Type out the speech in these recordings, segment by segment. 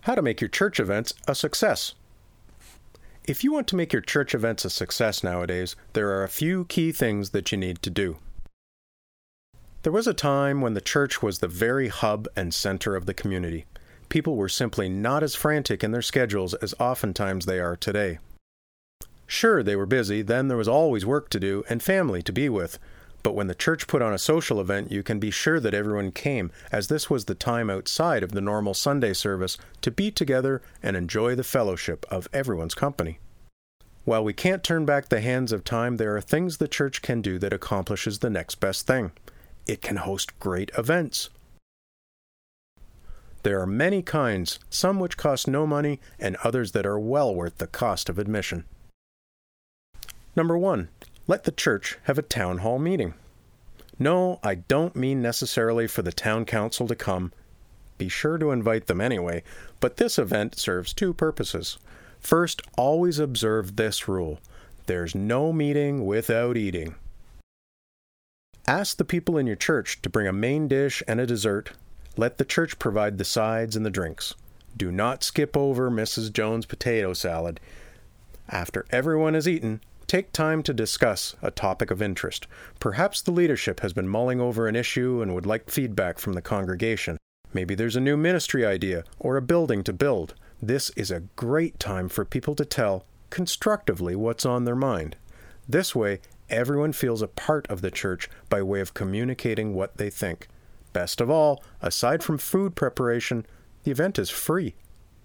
How to make your church events a success. If you want to make your church events a success nowadays, there are a few key things that you need to do. There was a time when the church was the very hub and center of the community. People were simply not as frantic in their schedules as oftentimes they are today. Sure, they were busy, then there was always work to do and family to be with. But when the church put on a social event, you can be sure that everyone came, as this was the time outside of the normal Sunday service to be together and enjoy the fellowship of everyone's company. While we can't turn back the hands of time, there are things the church can do that accomplishes the next best thing. It can host great events. There are many kinds, some which cost no money and others that are well worth the cost of admission. Number 1. Let the church have a town hall meeting. No, I don't mean necessarily for the town council to come. Be sure to invite them anyway, but this event serves two purposes. First, always observe this rule. There's no meeting without eating. Ask the people in your church to bring a main dish and a dessert. Let the church provide the sides and the drinks. Do not skip over Mrs. Jones' potato salad. After everyone has eaten, take time to discuss a topic of interest. Perhaps the leadership has been mulling over an issue and would like feedback from the congregation. Maybe there's a new ministry idea or a building to build. This is a great time for people to tell constructively what's on their mind. This way, everyone feels a part of the church by way of communicating what they think. Best of all, aside from food preparation, the event is free.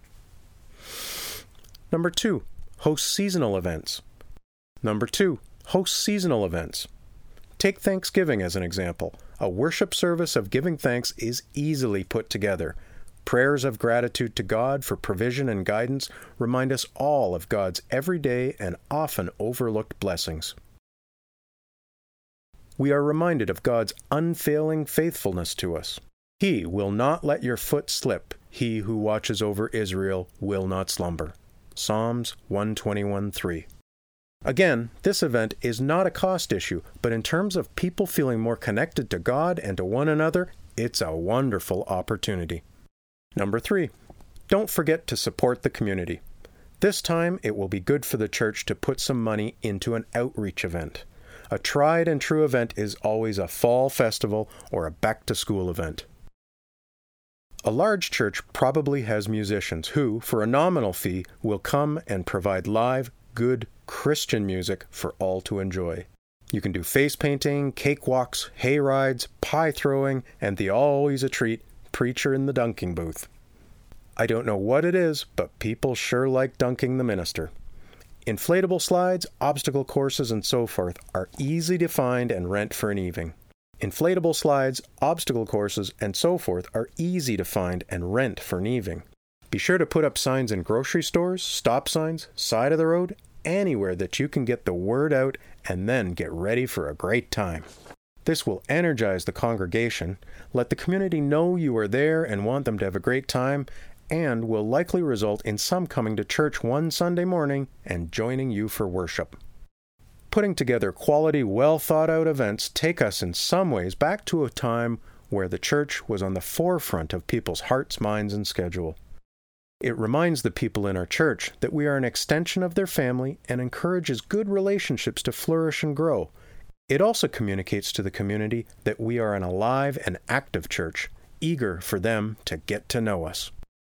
Number 2, host seasonal events. Number 2, host seasonal events. Take Thanksgiving as an example. A worship service of giving thanks is easily put together. Prayers of gratitude to God for provision and guidance remind us all of God's everyday and often overlooked blessings. We are reminded of God's unfailing faithfulness to us. He will not let your foot slip. He who watches over Israel will not slumber. Psalms 121:3. Again, this event is not a cost issue, but in terms of people feeling more connected to God and to one another, it's a wonderful opportunity. Number 3, don't forget to support the community. This time, it will be good for the church to put some money into an outreach event. A tried and true event is always a fall festival or a back-to-school event. A large church probably has musicians who, for a nominal fee, will come and provide live, good Christian music for all to enjoy. You can do face painting, cakewalks, hay rides, pie throwing, and the always a treat preacher in the dunking booth. I don't know what it is, but people sure like dunking the minister. Inflatable slides, obstacle courses, and so forth are easy to find and rent for an evening. Inflatable slides, obstacle courses, and so forth are easy to find and rent for an evening. Be sure to put up signs in grocery stores, stop signs, side of the road, anywhere that you can get the word out and then get ready for a great time. This will energize the congregation, let the community know you are there and want them to have a great time, and will likely result in some coming to church one Sunday morning and joining you for worship. Putting together quality, well-thought-out events take us in some ways back to a time where the church was on the forefront of people's hearts, minds, and schedule. It reminds the people in our church that we are an extension of their family and encourages good relationships to flourish and grow. It also communicates to the community that we are an alive and active church, eager for them to get to know us.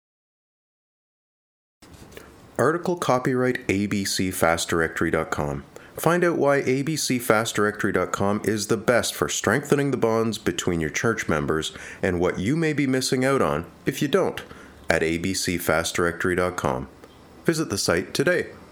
Article copyright abcfastdirectory.com. Find out why abcfastdirectory.com is the best for strengthening the bonds between your church members and what you may be missing out on if you don't at abcfastdirectory.com. Visit the site today.